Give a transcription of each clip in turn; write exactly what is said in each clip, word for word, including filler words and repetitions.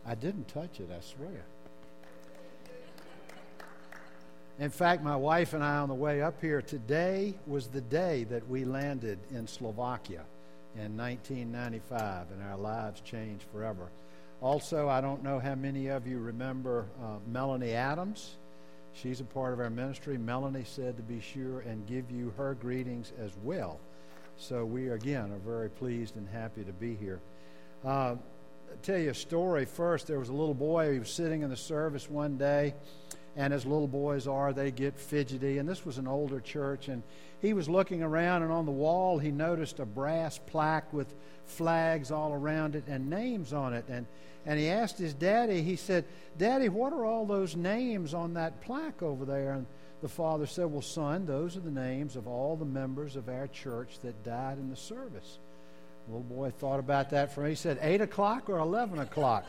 I didn't touch it, I swear. In fact, my wife and I on the way up here, today was the day that we landed in Slovakia in nineteen ninety-five, and our lives changed forever. Also, I don't know how many of you remember uh, Melanie Adams. She's a part of our ministry. Melanie said to be sure and give you her greetings as well. So we, again, are very pleased and happy to be here. Uh, I'll tell you a story first. There was a little boy who was sitting in the service one day, and as little boys are, they get fidgety. And this was an older church, and he was looking around, and on the wall he noticed a brass plaque with flags all around it and names on it. And, and he asked his daddy, he said, "Daddy, what are all those names on that plaque over there?" And the father said, "Well, son, those are the names of all the members of our church that died in the service." The little boy thought about that for me. He said, eight o'clock or eleven o'clock?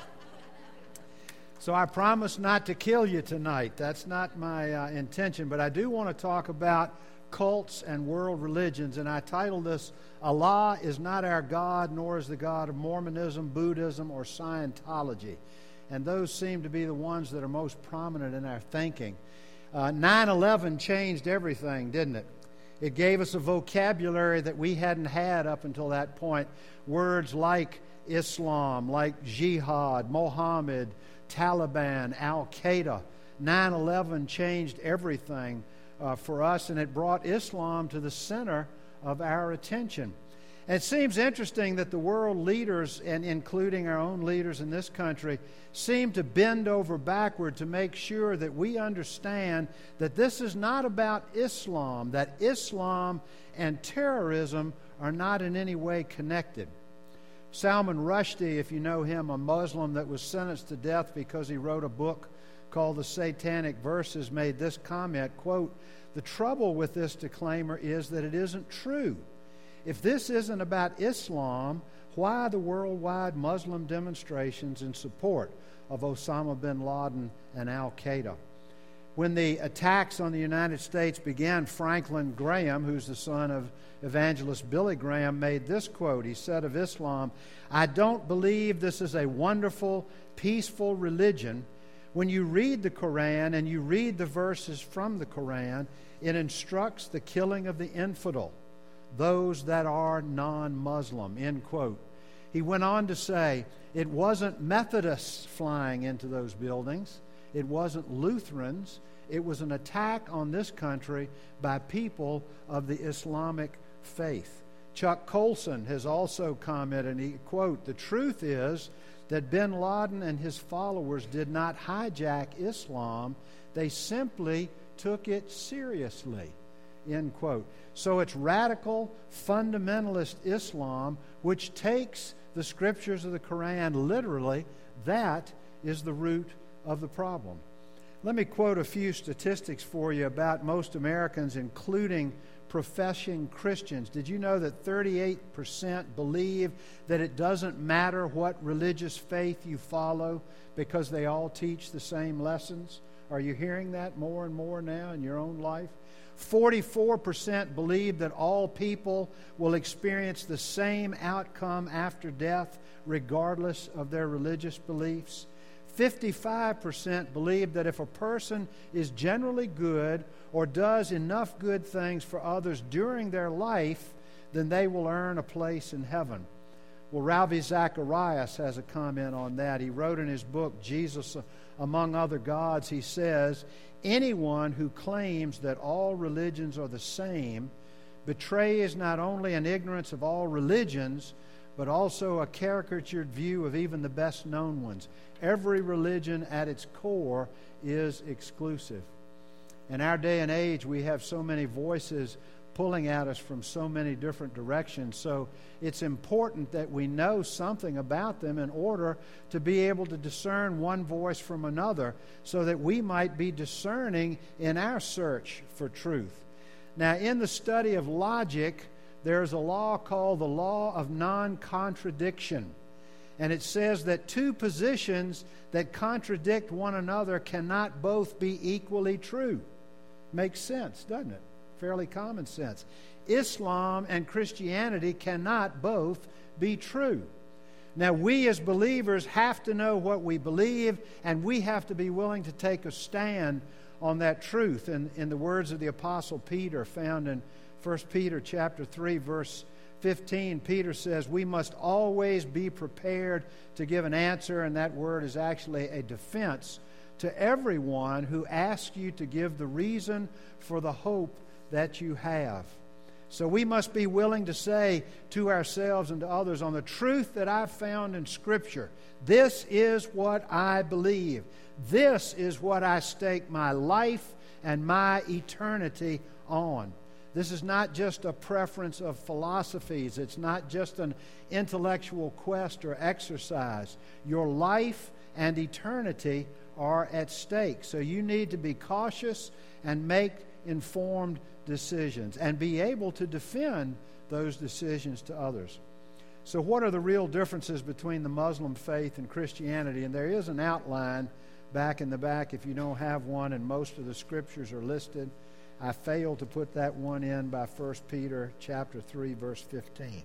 So I promise not to kill you tonight. That's not my uh, intention. But I do want to talk about cults and world religions. And I titled this, "Allah is not our God, nor is the God of Mormonism, Buddhism, or Scientology." And those seem to be the ones that are most prominent in our thinking. Uh, nine eleven changed everything, didn't it? It gave us a vocabulary that we hadn't had up until that point. Words like Islam, like jihad, Mohammed, Taliban, Al-Qaeda. nine eleven changed everything uh, for us, and it brought Islam to the center of our attention. And it seems interesting that the world leaders, and including our own leaders in this country, seem to bend over backward to make sure that we understand that this is not about Islam, that Islam and terrorism are not in any way connected. Salman Rushdie, if you know him, a Muslim that was sentenced to death because he wrote a book called The Satanic Verses, made this comment, quote, "The trouble with this disclaimer is that it isn't true. If this isn't about Islam, why the worldwide Muslim demonstrations in support of Osama bin Laden and Al-Qaeda?" When the attacks on the United States began, Franklin Graham, who's the son of evangelist Billy Graham, made this quote. He said of Islam, "I don't believe this is a wonderful, peaceful religion. When you read the Quran and you read the verses from the Quran, it instructs the killing of the infidel, those that are non-Muslim," end quote. He went on to say, it wasn't Methodists flying into those buildings. It wasn't Lutherans. It was an attack on this country by people of the Islamic faith. Chuck Colson has also commented, and he, quote, "The truth is that bin Laden and his followers did not hijack Islam. They simply took it seriously," end quote. So it's radical, fundamentalist Islam, which takes the scriptures of the Quran literally. That is the root of the problem. Let me quote a few statistics for you about most Americans, including professing Christians. Did you know that thirty-eight percent believe that it doesn't matter what religious faith you follow because they all teach the same lessons? Are you hearing that more and more now in your own life? forty-four percent believe that all people will experience the same outcome after death, regardless of their religious beliefs. fifty-five percent believe that if a person is generally good or does enough good things for others during their life, then they will earn a place in heaven. Well, Ravi Zacharias has a comment on that. He wrote in his book, Jesus Among Other Gods, he says, "Anyone who claims that all religions are the same betrays not only an ignorance of all religions, but also a caricatured view of even the best known ones. Every religion at its core is exclusive." In our day and age, we have so many voices pulling at us from so many different directions. So it's important that we know something about them in order to be able to discern one voice from another so that we might be discerning in our search for truth. Now, in the study of logic, there's a law called the law of non-contradiction. And it says that two positions that contradict one another cannot both be equally true. Makes sense, doesn't it? Fairly common sense. Islam and Christianity cannot both be true. Now, we as believers have to know what we believe, and we have to be willing to take a stand on that truth. In, in the words of the Apostle Peter, found in First Peter chapter three, verse fifteen, Peter says, we must always be prepared to give an answer, and that word is actually a defense to everyone who asks you to give the reason for the hope that you have. So we must be willing to say to ourselves and to others, on the truth that I've found in Scripture, this is what I believe. This is what I stake my life and my eternity on. This is not just a preference of philosophies. It's not just an intellectual quest or exercise. Your life and eternity are at stake. So you need to be cautious and make informed decisions and be able to defend those decisions to others. So what are the real differences between the Muslim faith and Christianity? And there is an outline back in the back if you don't have one, and most of the scriptures are listed. I failed to put that one in by First Peter chapter three, verse fifteen.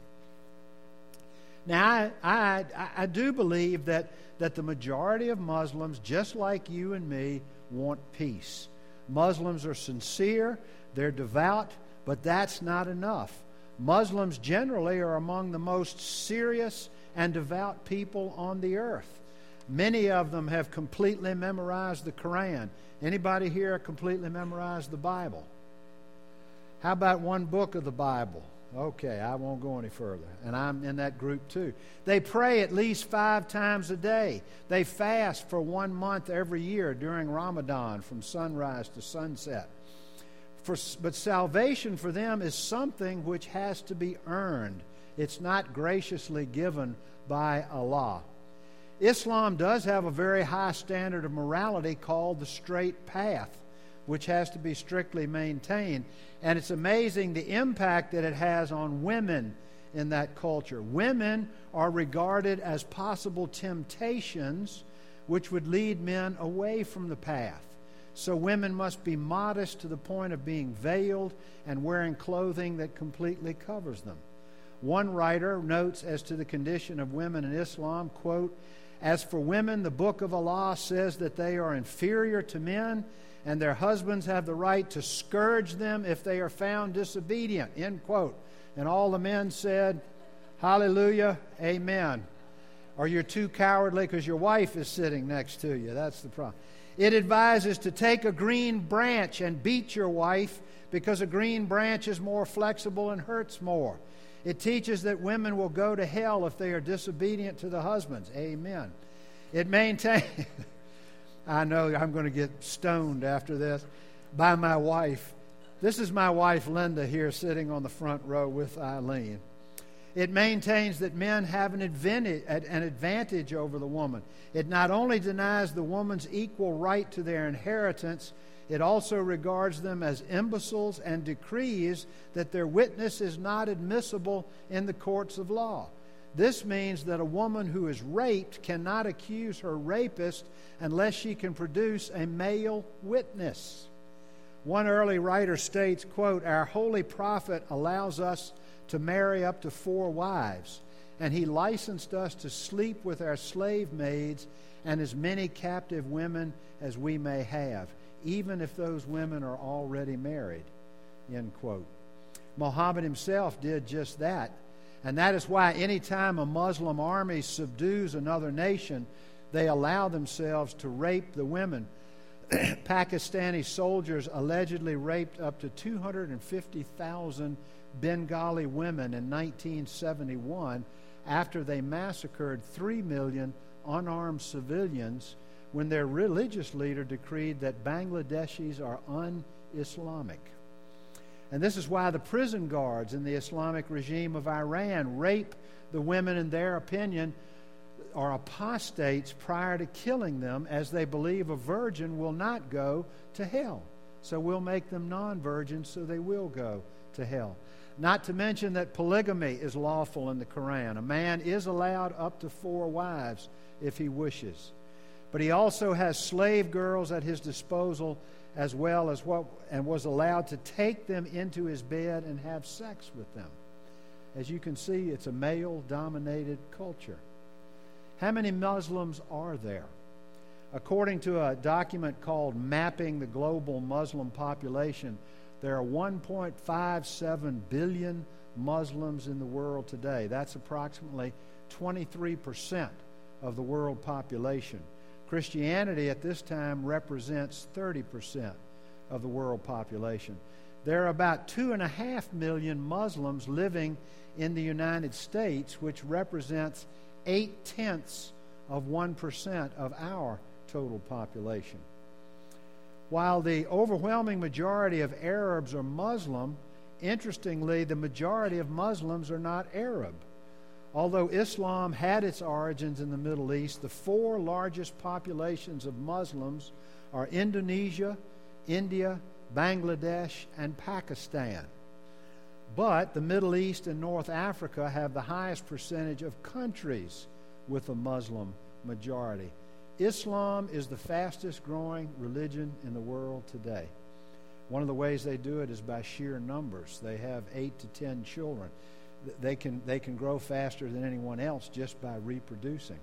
Now, I, I, I do believe that, that the majority of Muslims, just like you and me, want peace. Muslims are sincere, they're devout, but that's not enough. Muslims generally are among the most serious and devout people on the earth. Many of them have completely memorized the Quran. Anybody here completely memorized the Bible? How about one book of the Bible? Okay, I won't go any further. And I'm in that group too. They pray at least five times a day. They fast for one month every year during Ramadan from sunrise to sunset. For, but salvation for them is something which has to be earned. It's not graciously given by Allah. Islam does have a very high standard of morality called the straight path, which has to be strictly maintained. And it's amazing the impact that it has on women in that culture. Women are regarded as possible temptations which would lead men away from the path. So women must be modest to the point of being veiled and wearing clothing that completely covers them. One writer notes as to the condition of women in Islam, quote, "As for women, the Book of Allah says that they are inferior to men, and their husbands have the right to scourge them if they are found disobedient," end quote. And all the men said, hallelujah, amen. Or you're too cowardly because your wife is sitting next to you. That's the problem. It advises to take a green branch and beat your wife because a green branch is more flexible and hurts more. It teaches that women will go to hell if they are disobedient to the husbands. Amen. It maintains... I know I'm going to get stoned after this by my wife. This is my wife, Linda, here sitting on the front row with Eileen. It maintains that men have an advantage, an advantage over the woman. It not only denies the woman's equal right to their inheritance, it also regards them as imbeciles and decrees that their witness is not admissible in the courts of law. This means that a woman who is raped cannot accuse her rapist unless she can produce a male witness. One early writer states, quote, "Our holy prophet allows us to marry up to four wives, and he licensed us to sleep with our slave maids and as many captive women as we may have, even if those women are already married," end quote. Muhammad himself did just that. And that is why anytime a Muslim army subdues another nation, they allow themselves to rape the women. Pakistani soldiers allegedly raped up to two hundred fifty thousand Bengali women in nineteen seventy-one after they massacred three million unarmed civilians when their religious leader decreed that Bangladeshis are un-Islamic. And this is why the prison guards in the Islamic regime of Iran rape the women, in their opinion, are apostates prior to killing them, as they believe a virgin will not go to hell. So we'll make them non-virgins so they will go to hell. Not to mention that polygamy is lawful in the Quran. A man is allowed up to four wives if he wishes. But he also has slave girls at his disposal, as well as what, and was allowed to take them into his bed and have sex with them. As you can see, it's a male-dominated culture. How many Muslims are there? According to a document called Mapping the Global Muslim Population, there are one point five seven billion Muslims in the world today. That's approximately twenty-three percent of the world population. Christianity at this time represents thirty percent of the world population. There are about two and a half million Muslims living in the United States, which represents eight-tenths of one percent of our total population. While the overwhelming majority of Arabs are Muslim, interestingly, the majority of Muslims are not Arab. Although Islam had its origins in the Middle East, the four largest populations of Muslims are Indonesia, India, Bangladesh, and Pakistan. But the Middle East and North Africa have the highest percentage of countries with a Muslim majority. Islam is the fastest growing religion in the world today. One of the ways they do it is by sheer numbers. They have eight to ten children. They can, they can grow faster than anyone else just by reproducing.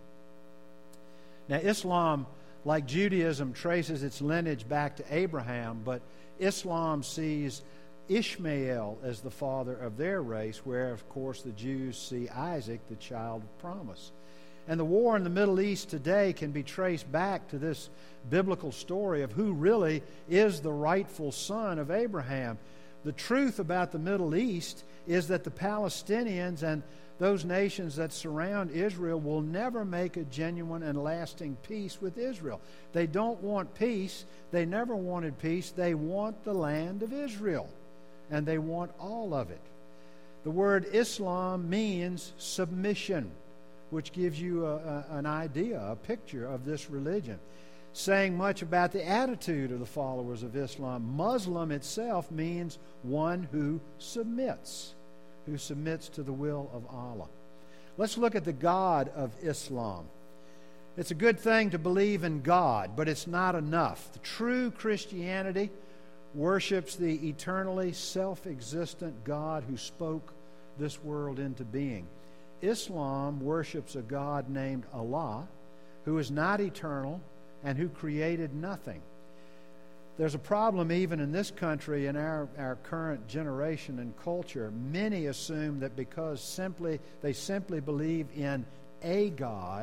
Now, Islam, like Judaism, traces its lineage back to Abraham, but Islam sees Ishmael as the father of their race, where, of course, the Jews see Isaac, the child of promise. And the war in the Middle East today can be traced back to this biblical story of who really is the rightful son of Abraham. The truth about the Middle East is that the Palestinians and those nations that surround Israel will never make a genuine and lasting peace with Israel. They don't want peace. They never wanted peace. They want the land of Israel, and they want all of it. The word Islam means submission, which gives you a, a, an idea, a picture of this religion, saying much about the attitude of the followers of Islam. Muslim itself means one who submits, who submits to the will of Allah. Let's look at the God of Islam. It's a good thing to believe in God, but it's not enough. The true Christianity worships the eternally self-existent God who spoke this world into being. Islam worships a God named Allah, who is not eternal and who created nothing. There's a problem even in this country, in our, our current generation and culture. Many assume that because simply they simply believe in a God,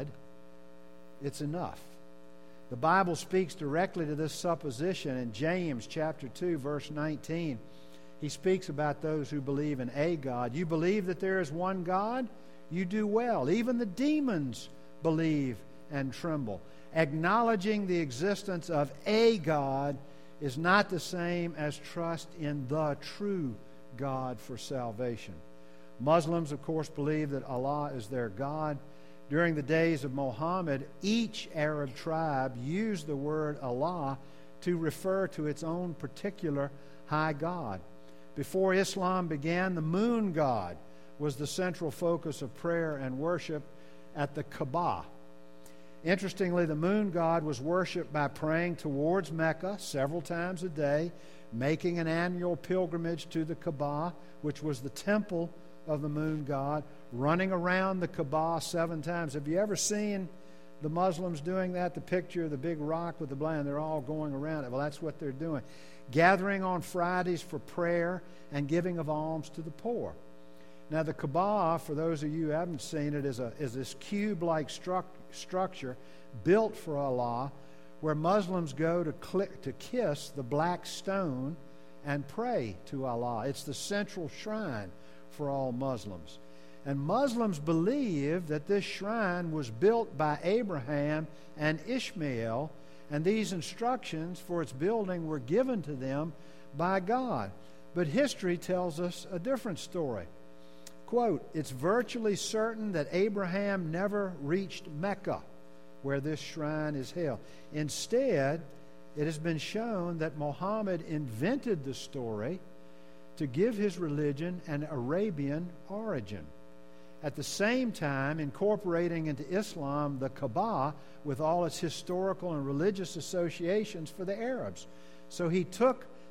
it's enough. The Bible speaks directly to this supposition in James chapter two, verse nineteen. He speaks about those who believe in a God. You believe that there is one God? You do well. Even the demons believe and tremble. Acknowledging the existence of a God is not the same as trust in the true God for salvation. Muslims, of course, believe that Allah is their God. During the days of Muhammad, each Arab tribe used the word Allah to refer to its own particular high God. Before Islam began, the moon god was the central focus of prayer and worship at the Kaaba. Interestingly, the moon god was worshipped by praying towards Mecca several times a day, making an annual pilgrimage to the Kaaba, which was the temple of the moon god, running around the Kaaba seven times. Have you ever seen the Muslims doing that? The picture of the big rock with the blind, they're all going around it. Well, that's what they're doing. Gathering on Fridays for prayer and giving of alms to the poor. Now, the Kaaba, for those of you who haven't seen it, is, a, is this cube-like stru- structure built for Allah, where Muslims go to, click, to kiss the black stone and pray to Allah. It's the central shrine for all Muslims. And Muslims believe that this shrine was built by Abraham and Ishmael, and these instructions for its building were given to them by God. But history tells us a different story. Quote, it's virtually certain that Abraham never reached Mecca, where this shrine is held. Instead, it has been shown that Muhammad invented the story to give his religion an Arabian origin. At the same time, incorporating into Islam the Kaaba with all its historical and religious associations for the Arabs. So he took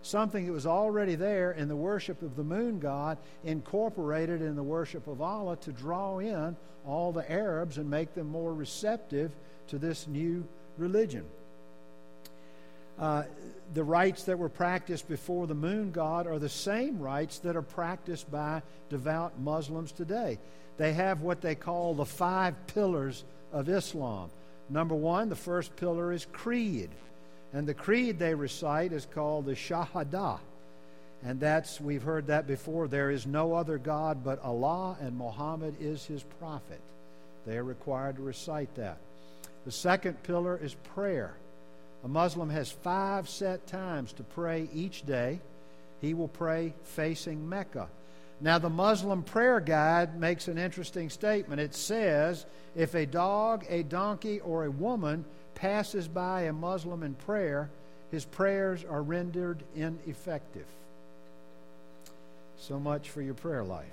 something that was already there in the worship of the moon god, incorporated in the worship of Allah to draw in all the Arabs and make them more receptive to this new religion. Uh, the rites that were practiced before the moon god are the same rites that are practiced by devout Muslims today. They have what they call the five pillars of Islam. Number one, the first pillar is creed. And the creed they recite is called the Shahada. And that's, we've heard that before, there is no other God but Allah, and Muhammad is his prophet. They are required to recite that. The second pillar is prayer. A Muslim has five set times to pray each day. He will pray facing Mecca. Now, the Muslim prayer guide makes an interesting statement. It says, if a dog, a donkey, or a woman passes by a Muslim in prayer, his prayers are rendered ineffective. So much for your prayer life.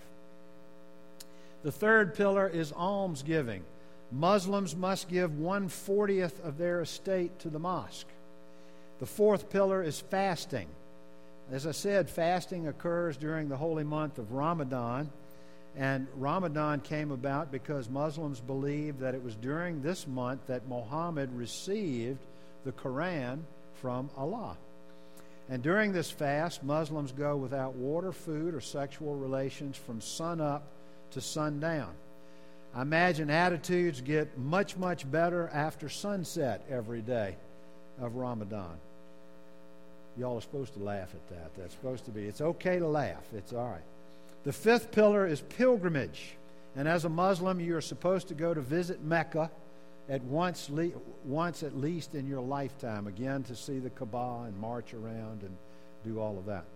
The third pillar is almsgiving. Muslims must give one fortieth of their estate to the mosque. The fourth pillar is fasting. As I said, fasting occurs during the holy month of Ramadan, and Ramadan came about because Muslims believed that it was during this month that Muhammad received the Quran from Allah. And during this fast, Muslims go without water, food, or sexual relations from sun up to sundown. I imagine attitudes get much, much better after sunset every day of Ramadan. Y'all are supposed to laugh at that. That's supposed to be, it's okay to laugh. It's all right. The fifth pillar is pilgrimage. And as a Muslim, you are supposed to go to visit Mecca at once, once at least in your lifetime, again, to see the Kaaba and march around and do all of that.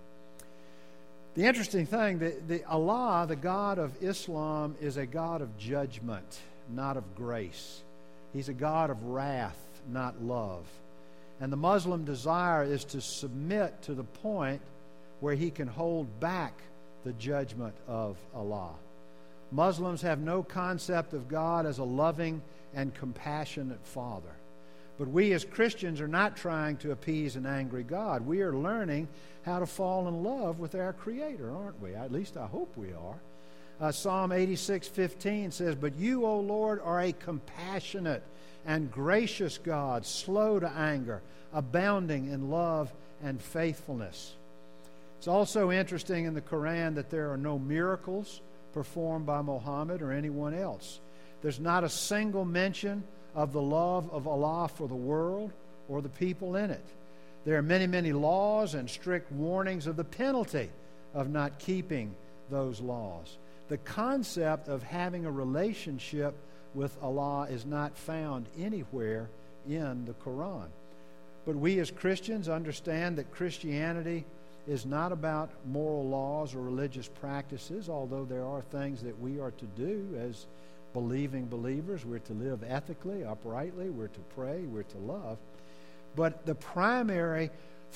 The interesting thing, the, the Allah, the God of Islam, is a God of judgment, not of grace. He's a God of wrath, not love. And the Muslim desire is to submit to the point where he can hold back the judgment of Allah. Muslims have no concept of God as a loving and compassionate Father. But we as Christians are not trying to appease an angry God. We are learning how to fall in love with our Creator, aren't we? At least I hope we are. Uh, Psalm eighty-six fifteen says, "But you, O Lord, are a compassionate and gracious God, slow to anger, abounding in love and faithfulness." It's also interesting in the Quran that there are no miracles performed by Muhammad or anyone else. There's not a single mention of the love of Allah for the world or the people in it. There are many, many laws and strict warnings of the penalty of not keeping those laws. The concept of having a relationship with Allah is not found anywhere in the Quran. But we as Christians understand that Christianity is not about moral laws or religious practices, although there are things that we are to do as believing believers. We're to live ethically, uprightly, we're to pray, we're to love. But the primary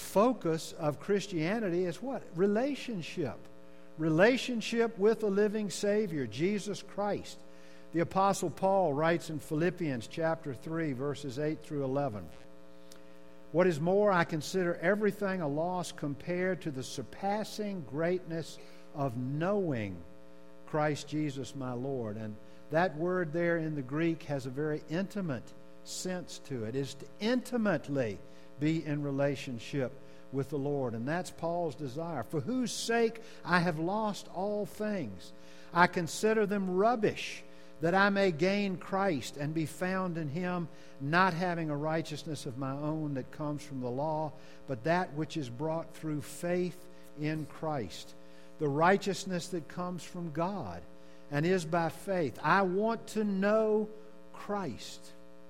focus of Christianity is what? Relationship. Relationship with the living Savior, Jesus Christ. The Apostle Paul writes in Philippians chapter three, verses eight through eleven, "What is more, I consider everything a loss compared to the surpassing greatness of knowing Christ Jesus my Lord." And that word there in the Greek has a very intimate sense to it. It is to intimately be in relationship with the Lord. And that's Paul's desire. "For whose sake I have lost all things. I consider them rubbish, that I may gain Christ and be found in him, not having a righteousness of my own that comes from the law, but that which is brought through faith in Christ, the righteousness that comes from God and is by faith." I want to know Christ.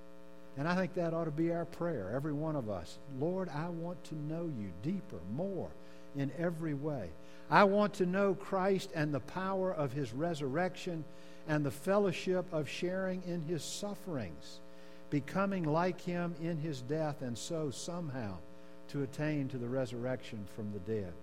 And I think that ought to be our prayer, every one of us. Lord, I want to know you deeper, more, in every way. I want to know Christ and the power of his resurrection and the fellowship of sharing in his sufferings, becoming like him in his death, and so somehow to attain to the resurrection from the dead.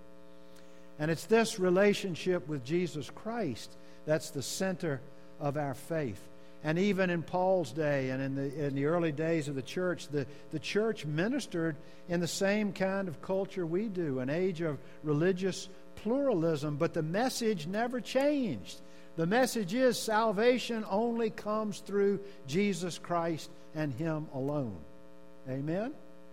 And it's this relationship with Jesus Christ that's the center of our faith. And even in Paul's day and in the in the early days of the church, the, the church ministered in the same kind of culture we do, an age of religious pluralism, but the message never changed. The message is salvation only comes through Jesus Christ and Him alone. Amen?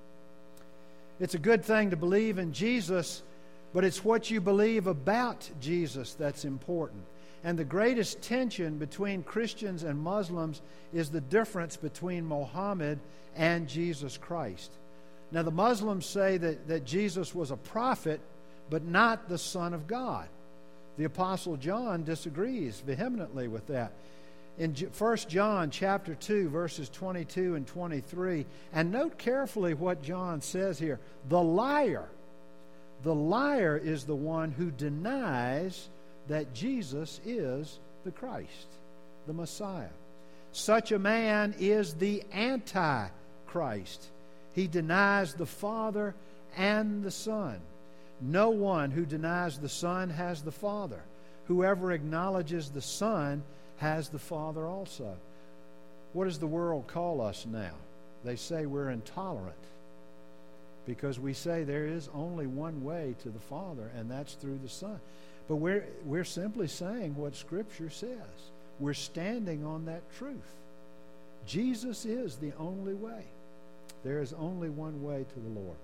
It's a good thing to believe in Jesus, but it's what you believe about Jesus that's important. And the greatest tension between Christians and Muslims is the difference between Muhammad and Jesus Christ. Now, the Muslims say that, that Jesus was a prophet, but not the Son of God. The Apostle John disagrees vehemently with that. In First John chapter two, verses twenty-two and twenty-three, and note carefully what John says here. The liar, the liar is the one who denies that Jesus is the Christ, the Messiah. Such a man is the Antichrist. He denies the Father and the Son. No one who denies the Son has the Father. Whoever acknowledges the Son has the Father also. What does the world call us now? They say we're intolerant because we say there is only one way to the Father, and that's through the Son. But we're, we're simply saying what Scripture says. We're standing on that truth. Jesus is the only way. There is only one way to the Lord.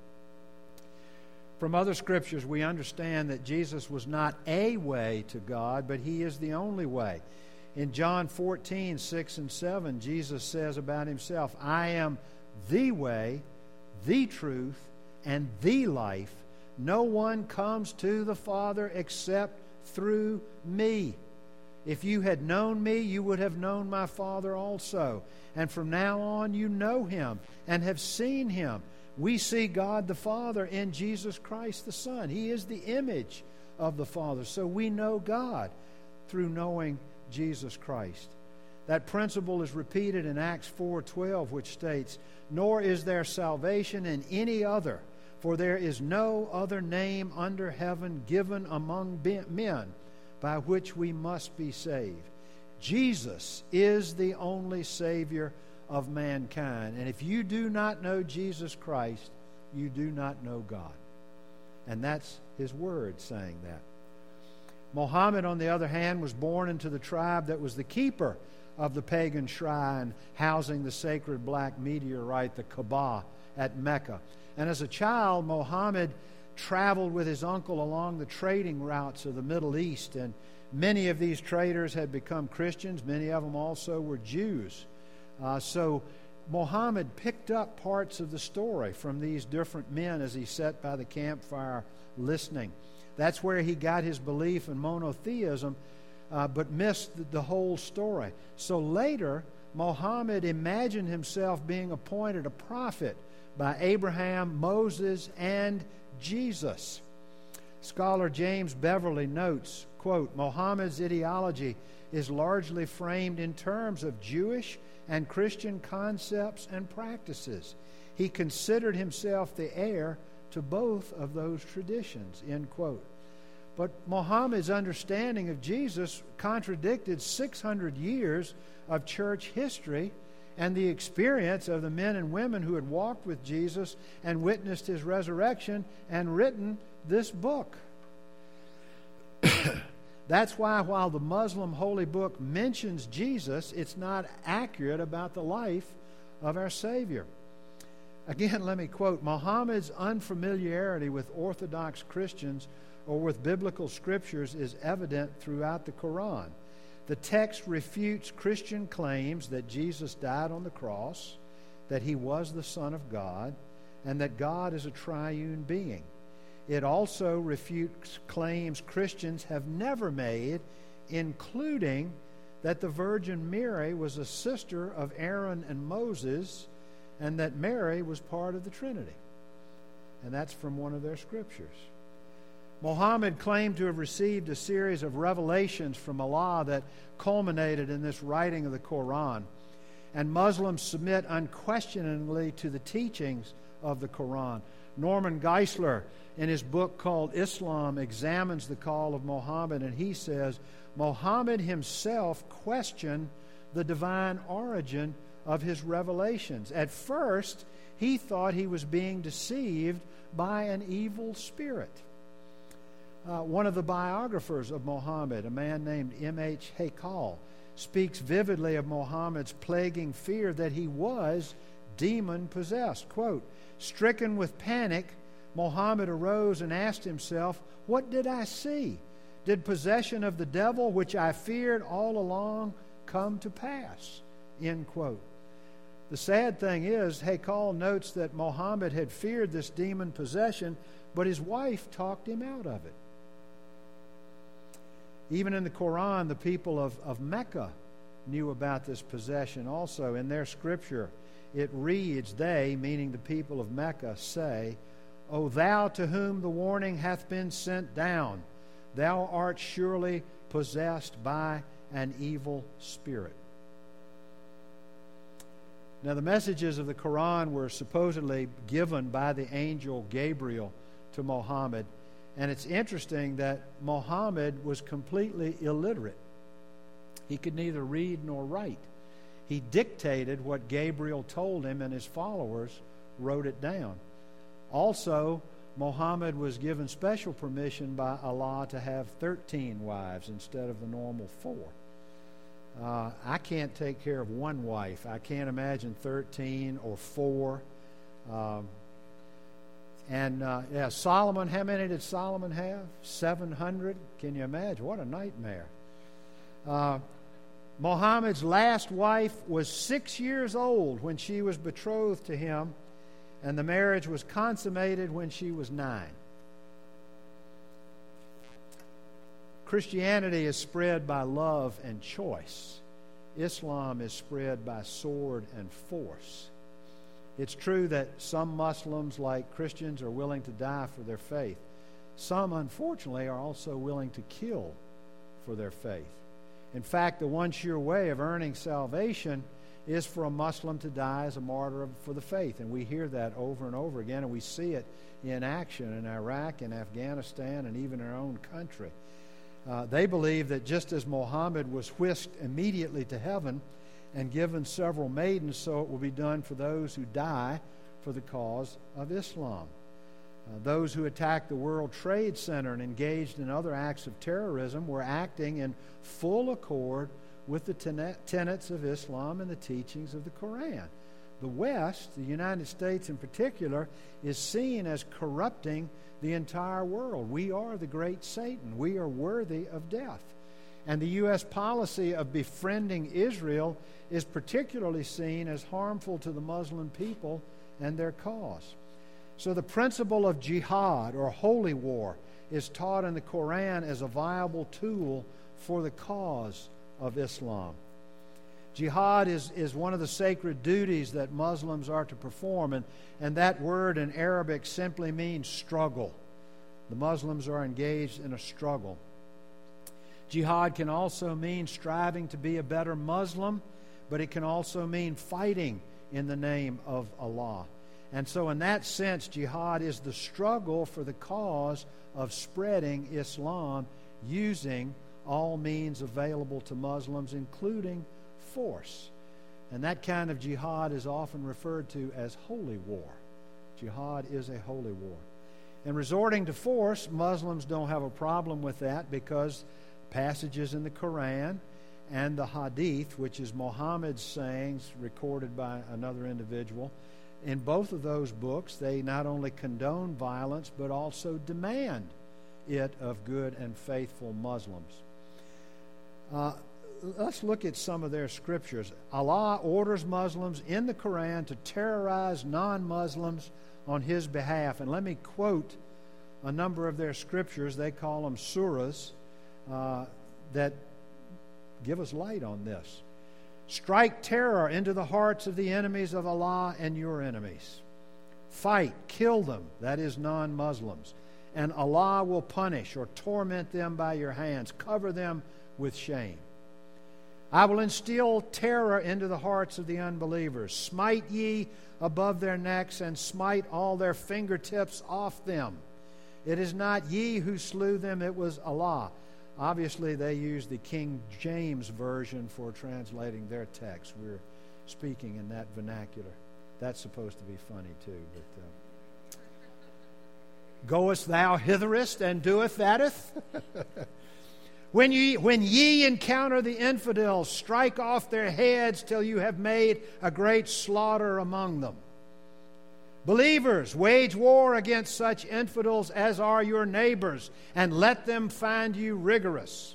From other Scriptures, we understand that Jesus was not a way to God, but He is the only way. In John fourteen, six and seven, Jesus says about Himself, I am the way, the truth, and the life. No one comes to the Father except through me. If you had known me, you would have known my Father also. And from now on you know Him and have seen Him. We see God the Father in Jesus Christ the Son. He is the image of the Father. So we know God through knowing Jesus Christ. That principle is repeated in Acts four twelve, which states, Nor is there salvation in any other, for there is no other name under heaven given among men by which we must be saved. Jesus is the only Savior of mankind. And if you do not know Jesus Christ, you do not know God. And that's His Word saying that. Muhammad, on the other hand, was born into the tribe that was the keeper of the pagan shrine housing the sacred black meteorite, the Kaaba, at Mecca. And as a child, Muhammad traveled with his uncle along the trading routes of the Middle East, and many of these traders had become Christians. Many of them also were Jews. Uh, so Muhammad picked up parts of the story from these different men as he sat by the campfire listening. That's where he got his belief in monotheism, uh, but missed the, the whole story. So later, Muhammad imagined himself being appointed a prophet by Abraham, Moses, and Jesus. Scholar James Beverly notes, quote, Muhammad's ideology is largely framed in terms of Jewish and Christian concepts and practices. He considered himself the heir to both of those traditions, end quote. But Muhammad's understanding of Jesus contradicted six hundred years of church history and the experience of the men and women who had walked with Jesus and witnessed His resurrection and written this book. That's why while the Muslim holy book mentions Jesus, it's not accurate about the life of our Savior. Again, let me quote, Muhammad's unfamiliarity with Orthodox Christians or with biblical scriptures is evident throughout the Quran. The text refutes Christian claims that Jesus died on the cross, that He was the Son of God, and that God is a triune being. It also refutes claims Christians have never made, including that the Virgin Mary was a sister of Aaron and Moses, and that Mary was part of the Trinity. And that's from one of their scriptures. Muhammad claimed to have received a series of revelations from Allah that culminated in this writing of the Quran. And Muslims submit unquestioningly to the teachings of the Quran. Norman Geisler, in his book called Islam, examines the call of Muhammad, and he says, Muhammad himself questioned the divine origin of his revelations. At first, he thought he was being deceived by an evil spirit. Uh, one of the biographers of Muhammad, a man named M H Haykal, speaks vividly of Muhammad's plaguing fear that he was demon-possessed. Quote, "Stricken with panic, Muhammad arose and asked himself, 'What did I see? Did possession of the devil, which I feared all along, come to pass?'" End quote. The sad thing is, Haykal notes that Muhammad had feared this demon possession, but his wife talked him out of it. Even in the Quran, the people of, of Mecca knew about this possession also. In their scripture, it reads, they, meaning the people of Mecca, say, "O thou to whom the warning hath been sent down, thou art surely possessed by an evil spirit." Now, the messages of the Quran were supposedly given by the angel Gabriel to Muhammad. And it's interesting that Muhammad was completely illiterate. He could neither read nor write. He dictated what Gabriel told him, and his followers wrote it down. Also, Muhammad was given special permission by Allah to have thirteen wives instead of the normal four. Uh, I can't take care of one wife. I can't imagine thirteen or four. Um, and uh, yeah, Solomon, how many did Solomon have? seven hundred? Can you imagine? What a nightmare. Uh, Muhammad's last wife was six years old when she was betrothed to him, and the marriage was consummated when she was nine. Christianity is spread by love and choice. Islam is spread by sword and force. It's true that some Muslims, like Christians, are willing to die for their faith. Some, unfortunately, are also willing to kill for their faith. In fact, the one sure way of earning salvation is for a Muslim to die as a martyr for the faith. And we hear that over and over again, and we see it in action in Iraq and Afghanistan and even our own country. Uh, they believe that just as Muhammad was whisked immediately to heaven and given several maidens, so it will be done for those who die for the cause of Islam. Uh, those who attacked the World Trade Center and engaged in other acts of terrorism were acting in full accord with the ten- tenets of Islam and the teachings of the Quran. The West, the United States in particular, is seen as corrupting the entire world. We are the great Satan. We are worthy of death. And the U S policy of befriending Israel is particularly seen as harmful to the Muslim people and their cause. So the principle of jihad, or holy war, is taught in the Quran as a viable tool for the cause of Islam. Jihad is, is one of the sacred duties that Muslims are to perform, and, and that word in Arabic simply means struggle. The Muslims are engaged in a struggle. Jihad can also mean striving to be a better Muslim, but it can also mean fighting in the name of Allah. And so in that sense, jihad is the struggle for the cause of spreading Islam using all means available to Muslims, including force. And that kind of jihad is often referred to as holy war. Jihad is a holy war. And resorting to force, Muslims don't have a problem with that, because passages in the Quran and the Hadith, which is Muhammad's sayings recorded by another individual, in both of those books, they not only condone violence, but also demand it of good and faithful Muslims. Uh, let's look at some of their scriptures. Allah orders Muslims in the Quran to terrorize non-Muslims on His behalf. And let me quote a number of their scriptures. They call them surahs uh, that give us light on this. Strike terror into the hearts of the enemies of Allah and your enemies. Fight, kill them, that is non-Muslims, and Allah will punish or torment them by your hands. Cover them with shame. I will instill terror into the hearts of the unbelievers. Smite ye above their necks, and smite all their fingertips off them. It is not ye who slew them, it was Allah. Obviously, they use the King James Version for translating their text. We're speaking in that vernacular. That's supposed to be funny, too. But, uh, goest thou hitherest and doeth thateth? When ye, when ye encounter the infidels, strike off their heads till you have made a great slaughter among them. Believers, wage war against such infidels as are your neighbors, and let them find you rigorous.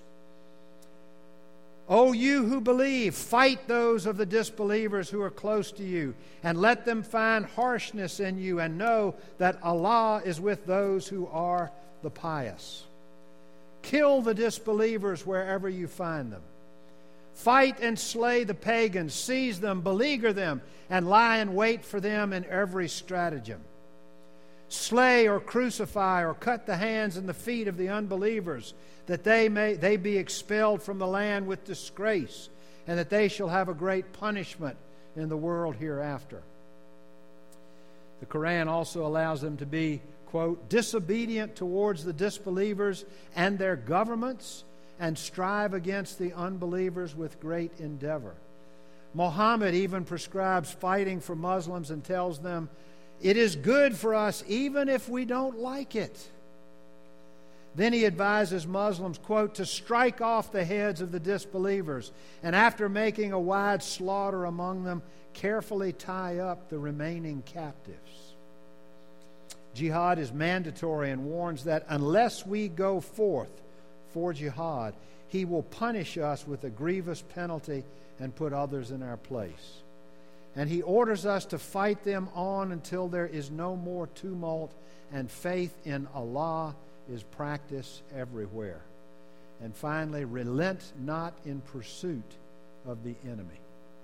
O you who believe, fight those of the disbelievers who are close to you, and let them find harshness in you, and know that Allah is with those who are the pious. Kill the disbelievers wherever you find them. Fight and slay the pagans, seize them, beleaguer them, and lie in wait for them in every stratagem. Slay or crucify or cut the hands and the feet of the unbelievers, that they may they be expelled from the land with disgrace, and that they shall have a great punishment in the world hereafter. The Quran also allows them to be, quote, disobedient towards the disbelievers and their governments, and strive against the unbelievers with great endeavor. Muhammad even prescribes fighting for Muslims and tells them, it is good for us even if we don't like it. Then he advises Muslims, quote, to strike off the heads of the disbelievers, and after making a wide slaughter among them, carefully tie up the remaining captives. Jihad is mandatory and warns that unless we go forth for jihad, he will punish us with a grievous penalty and put others in our place. And he orders us to fight them on until there is no more tumult, and faith in Allah is practiced everywhere. And finally, relent not in pursuit of the enemy.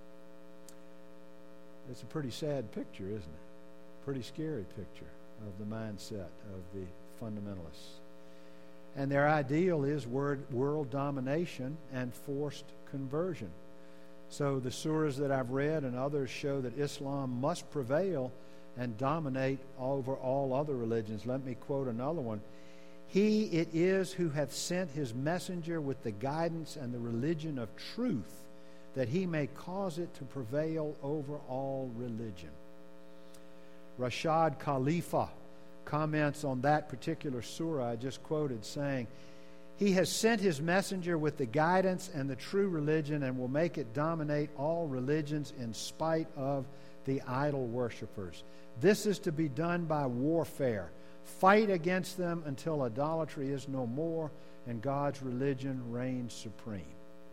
It's a pretty sad picture, isn't it? Pretty scary picture of the mindset of the fundamentalists. And their ideal is word, world domination and forced conversion. So the surahs that I've read and others show that Islam must prevail and dominate over all other religions. Let me quote another one. He it is who hath sent his messenger with the guidance and the religion of truth, that he may cause it to prevail over all religion. Rashad Khalifa comments on that particular surah I just quoted, saying, he has sent his messenger with the guidance and the true religion, and will make it dominate all religions in spite of the idol worshippers. This is to be done by warfare. Fight against them until idolatry is no more and God's religion reigns supreme.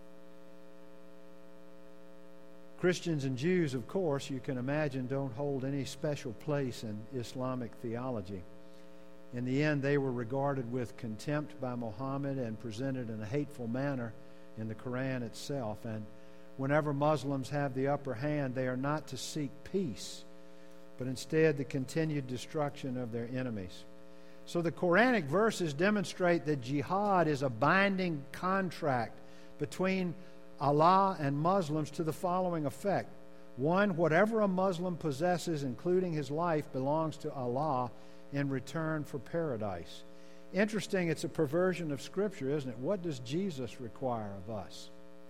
Christians and Jews, of course, you can imagine, don't hold any special place in Islamic theology. In the end, they were regarded with contempt by Muhammad and presented in a hateful manner in the Quran itself. And whenever Muslims have the upper hand, they are not to seek peace, but instead the continued destruction of their enemies. So the Quranic verses demonstrate that jihad is a binding contract between Allah and Muslims to the following effect. One, whatever a Muslim possesses, including his life, belongs to Allah in return for paradise. Interesting, it's a perversion of Scripture, isn't it? What does Jesus require of us?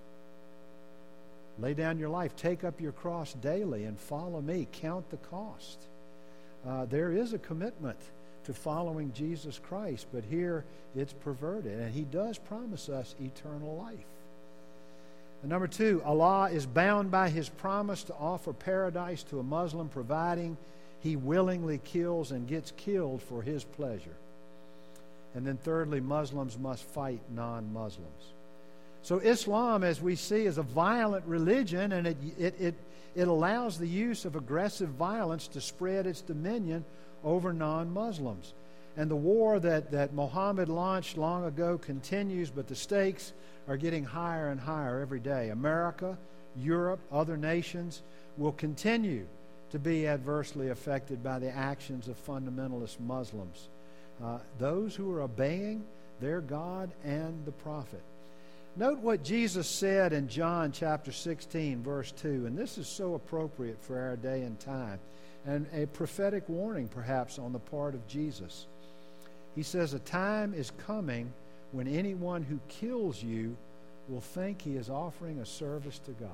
Lay down your life, take up your cross daily, and follow me. Count the cost. Uh, there is a commitment to following Jesus Christ, but here it's perverted, and He does promise us eternal life. And number two, Allah is bound by His promise to offer paradise to a Muslim, providing he willingly kills and gets killed for His pleasure. And then thirdly, Muslims must fight non-Muslims. So Islam, as we see, is a violent religion, and it, it, it, it allows the use of aggressive violence to spread its dominion over non-Muslims. And the war that, that Muhammad launched long ago continues, but the stakes are getting higher and higher every day. America, Europe, other nations will continue to be adversely affected by the actions of fundamentalist Muslims, uh, those who are obeying their God and the prophet. Note what Jesus said in John chapter sixteen, verse two, and this is so appropriate for our day and time, and a prophetic warning perhaps on the part of Jesus. He says, "A time is coming when anyone who kills you will think he is offering a service to God.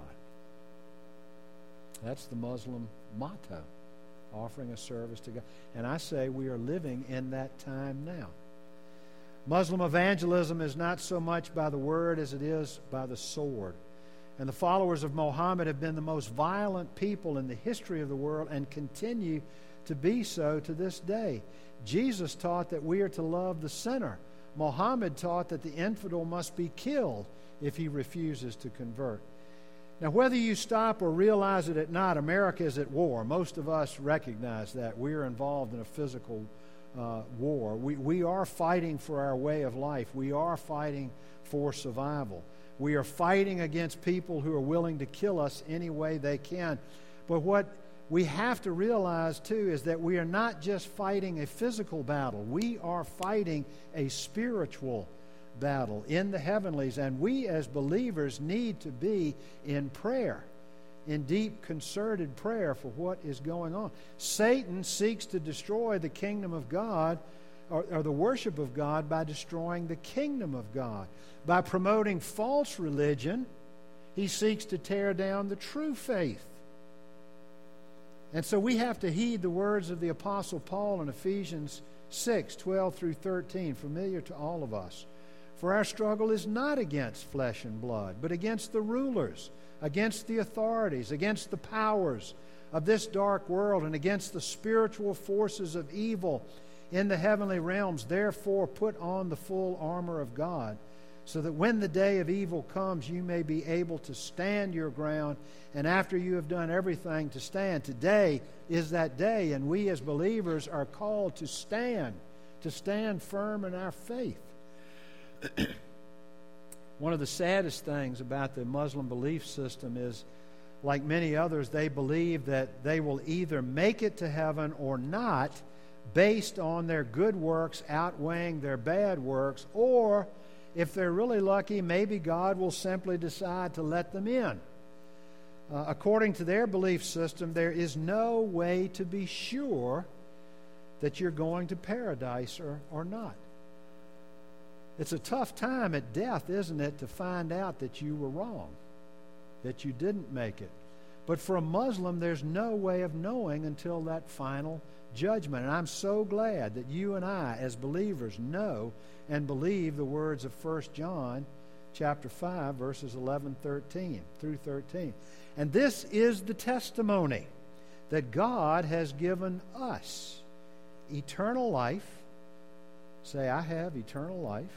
That's the Muslim motto, offering a service to God. And I say we are living in that time now. Muslim evangelism is not so much by the word as it is by the sword. And the followers of Muhammad have been the most violent people in the history of the world and continue to be so to this day. Jesus taught that we are to love the sinner. Muhammad taught that the infidel must be killed if he refuses to convert. Now, whether you stop or realize it or not, America is at war. Most of us recognize that. We are involved in a physical uh, war. We, we are fighting for our way of life. We are fighting for survival. We are fighting against people who are willing to kill us any way they can. But what we have to realize, too, is that we are not just fighting a physical battle. We are fighting a spiritual battle in the heavenlies, and we as believers need to be in prayer, in deep concerted prayer for what is going on. Satan seeks to destroy the kingdom of God, or, or the worship of God, by destroying the kingdom of God. By promoting false religion, he seeks to tear down the true faith. And so we have to heed the words of the Apostle Paul in Ephesians six, twelve through thirteen, familiar to all of us. For our struggle is not against flesh and blood, but against the rulers, against the authorities, against the powers of this dark world, and against the spiritual forces of evil in the heavenly realms. Therefore, put on the full armor of God, so that when the day of evil comes, you may be able to stand your ground, and after you have done everything, to stand. Today is that day, and we as believers are called to stand, to stand firm in our faith. One of the saddest things about the Muslim belief system is, like many others, they believe that they will either make it to heaven or not based on their good works outweighing their bad works, or if they're really lucky, maybe God will simply decide to let them in. Uh, according to their belief system, there is no way to be sure that you're going to paradise or, or not. It's a tough time at death, isn't it, to find out that you were wrong, that you didn't make it. But for a Muslim, there's no way of knowing until that final judgment. And I'm so glad that you and I, as believers, know and believe the words of First John chapter five, verses eleven thirteen through thirteen. And this is the testimony that God has given us eternal life. Say, I have eternal life.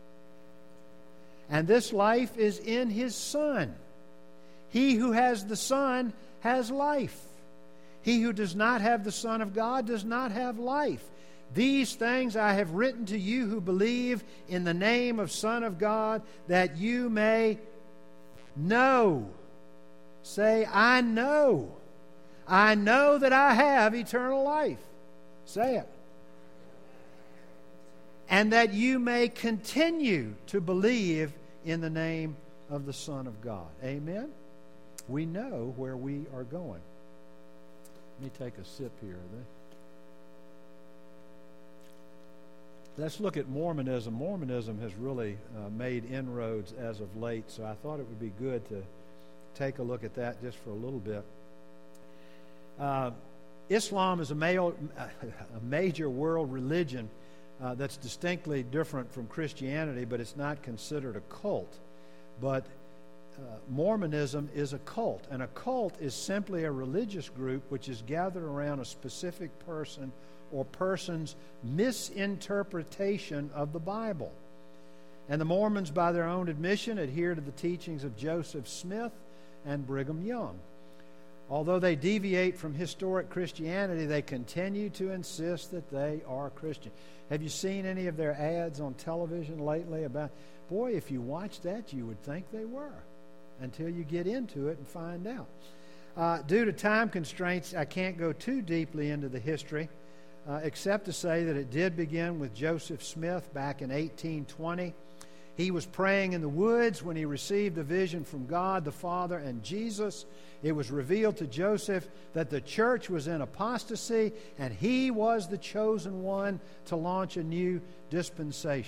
And this life is in His Son. He who has the Son has life. He who does not have the Son of God does not have life. These things I have written to you who believe in the name of Son of God, that you may know. Say, I know. I know that I have eternal life. Say it. And that you may continue to believe in the name of the Son of God. Amen? We know where we are going. Let me take a sip here. Let's look at Mormonism. Mormonism has really uh, made inroads as of late, so I thought it would be good to take a look at that just for a little bit. Uh, Islam is a, male, a major world religion uh, that's distinctly different from Christianity, but it's not considered a cult. But uh, Mormonism is a cult, and a cult is simply a religious group which is gathered around a specific person or person's misinterpretation of the Bible. And the Mormons, by their own admission, adhere to the teachings of Joseph Smith and Brigham Young. Although they deviate from historic Christianity, they continue to insist that they are Christian. Have you seen any of their ads on television lately about, boy, if you watch that, you would think they were, until you get into it and find out. Uh, due to time constraints, I can't go too deeply into the history, uh, except to say that it did begin with Joseph Smith back in eighteen twenty. He was praying in the woods when he received a vision from God the Father and Jesus. It was revealed to Joseph that the church was in apostasy, and he was the chosen one to launch a new dispensation.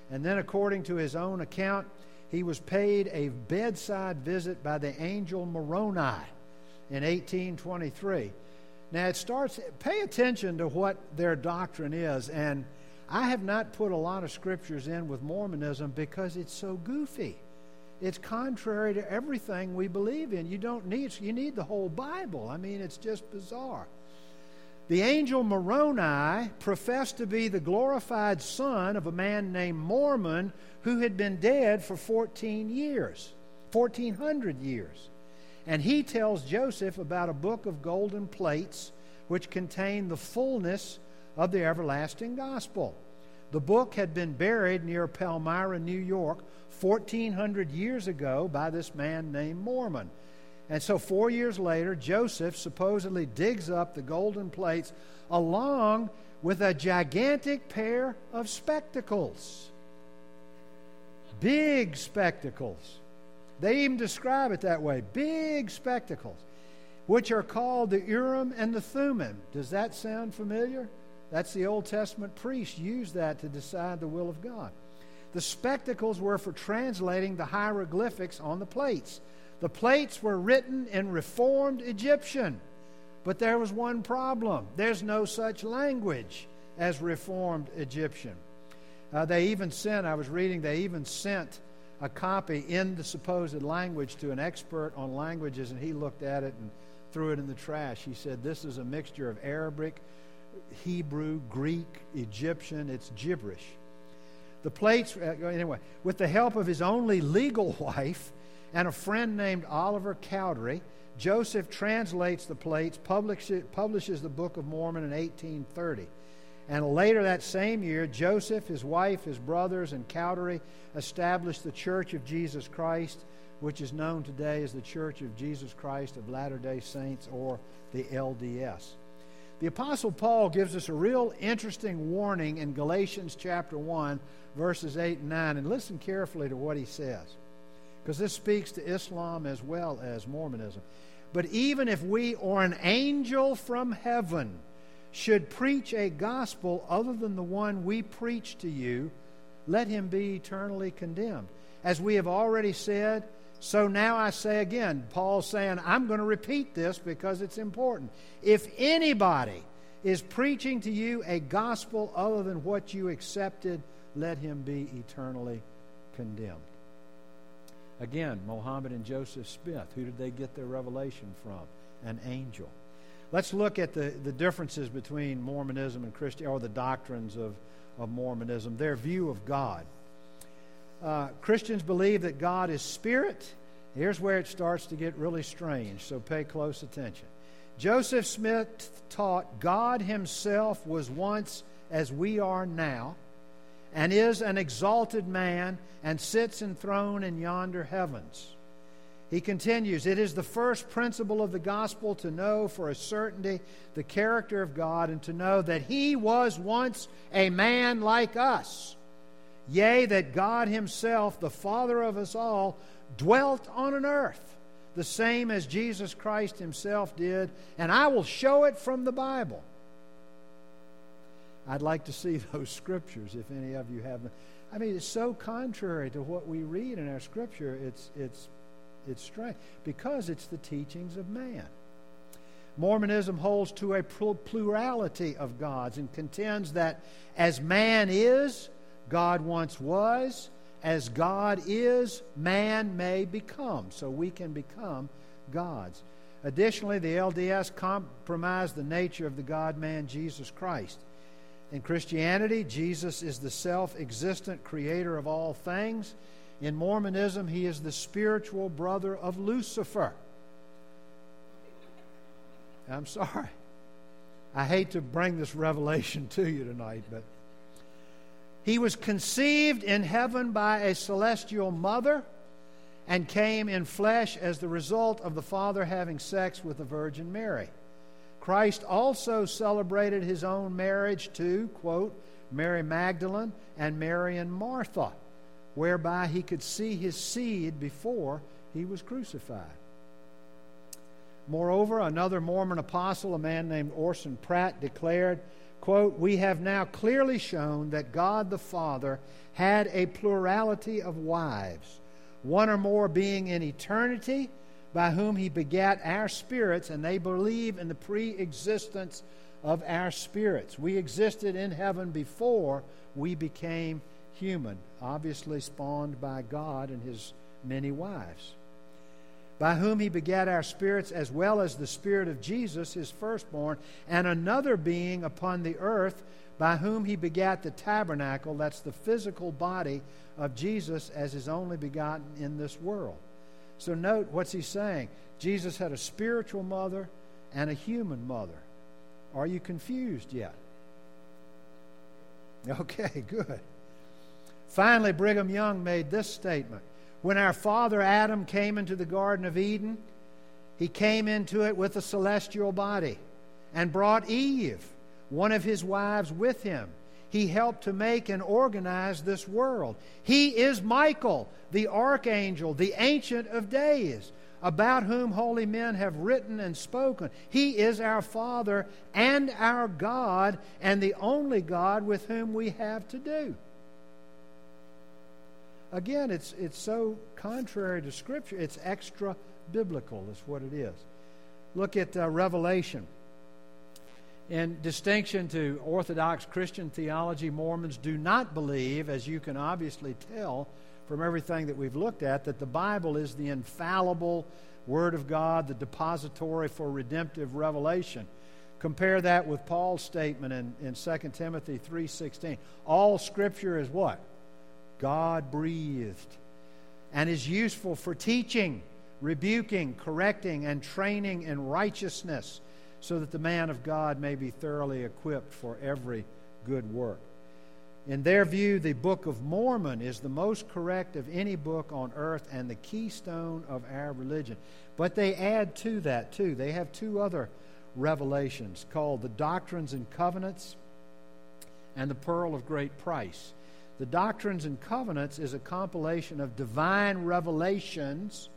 And then, according to his own account, he was paid a bedside visit by the angel Moroni in eighteen twenty-three. Now, it starts, pay attention to what their doctrine is. And I have not put a lot of scriptures in with Mormonism because it's so goofy. It's contrary to everything we believe in. You don't need, you need the whole Bible. I mean, it's just bizarre. The angel Moroni professed to be the glorified son of a man named Mormon who had been dead for fourteen years, fourteen hundred years. And he tells Joseph about a book of golden plates which contain the fullness of the everlasting gospel. The book had been buried near Palmyra, New York, fourteen hundred years ago by this man named Mormon. And so four years later, Joseph supposedly digs up the golden plates along with a gigantic pair of spectacles. Big spectacles. They even describe it that way. Big spectacles, which are called the Urim and the Thummim. Does that sound familiar? That's the Old Testament priests used that to decide the will of God. The spectacles were for translating the hieroglyphics on the plates. The plates were written in Reformed Egyptian, but there was one problem. There's no such language as Reformed Egyptian. Uh, they even sent, I was reading, they even sent a copy in the supposed language to an expert on languages, and he looked at it and threw it in the trash. He said, this is a mixture of Arabic, Hebrew, Greek, Egyptian. It's gibberish. The plates, uh, anyway, with the help of his only legal wife and a friend named Oliver Cowdery, Joseph translates the plates, publishes, publishes the Book of Mormon in eighteen thirty. And later that same year, Joseph, his wife, his brothers, and Cowdery established the Church of Jesus Christ, which is known today as the Church of Jesus Christ of Latter-day Saints, or the L D S. The Apostle Paul gives us a real interesting warning in Galatians chapter one, verses eight and nine. And listen carefully to what he says, because this speaks to Islam as well as Mormonism. But even if we or an angel from heaven should preach a gospel other than the one we preach to you, let him be eternally condemned. As we have already said, so now I say again, Paul's saying, I'm going to repeat this because it's important. If anybody is preaching to you a gospel other than what you accepted, let him be eternally condemned. Again, Mohammed and Joseph Smith, who did they get their revelation from? An angel. Let's look at the, the differences between Mormonism and Christianity, or the doctrines of, of Mormonism, their view of God. Uh, Christians believe that God is spirit. Here's where it starts to get really strange, so pay close attention. Joseph Smith taught God himself was once as we are now, and is an exalted man, and sits enthroned in yonder heavens. He continues, it is the first principle of the gospel to know for a certainty the character of God, and to know that he was once a man like us. Yea, that God himself, the Father of us all, dwelt on an earth, the same as Jesus Christ himself did, and I will show it from the Bible. I'd like to see those scriptures if any of you have them. I mean, it's so contrary to what we read in our scripture, it's, it's, it's strange, because it's the teachings of man. Mormonism holds to a plurality of gods and contends that as man is, God once was. As God is, man may become. So we can become gods. Additionally, the L D S compromised the nature of the God-man Jesus Christ. In Christianity, Jesus is the self-existent creator of all things. In Mormonism, he is the spiritual brother of Lucifer. I'm sorry. I hate to bring this revelation to you tonight, but he was conceived in heaven by a celestial mother and came in flesh as the result of the Father having sex with the Virgin Mary. Christ also celebrated his own marriage to, quote, Mary Magdalene and Mary and Martha, whereby he could see his seed before he was crucified. Moreover, another Mormon apostle, a man named Orson Pratt, declared, quote, "We have now clearly shown that God the Father had a plurality of wives, one or more being in eternity, by whom he begat our spirits," and they believe in the pre-existence of our spirits. We existed in heaven before we became human, obviously spawned by God and his many wives. "By whom he begat our spirits, as well as the Spirit of Jesus, his firstborn, and another being upon the earth, by whom he begat the tabernacle," that's the physical body of Jesus, "as his only begotten in this world." So note, what's he saying? Jesus had a spiritual mother and a human mother. Are you confused yet? Okay, good. Finally, Brigham Young made this statement: "When our father Adam came into the Garden of Eden, he came into it with a celestial body and brought Eve, one of his wives, with him. He helped to make and organize this world. He is Michael, the archangel, the Ancient of Days, about whom holy men have written and spoken. He is our Father and our God, and the only God with whom we have to do." Again, it's, it's so contrary to Scripture. It's extra-biblical is what it is. Look at uh, Revelation. In distinction to Orthodox Christian theology, Mormons do not believe, as you can obviously tell from everything that we've looked at, that the Bible is the infallible Word of God, the depository for redemptive revelation. Compare that with Paul's statement in, in Second Timothy three sixteen. All Scripture is what? God-breathed, and is useful for teaching, rebuking, correcting, and training in righteousness, so that the man of God may be thoroughly equipped for every good work. In their view, the Book of Mormon is the most correct of any book on earth and the keystone of our religion. But they add to that, too. They have two other revelations called the Doctrines and Covenants and the Pearl of Great Price. The Doctrines and Covenants is a compilation of divine revelations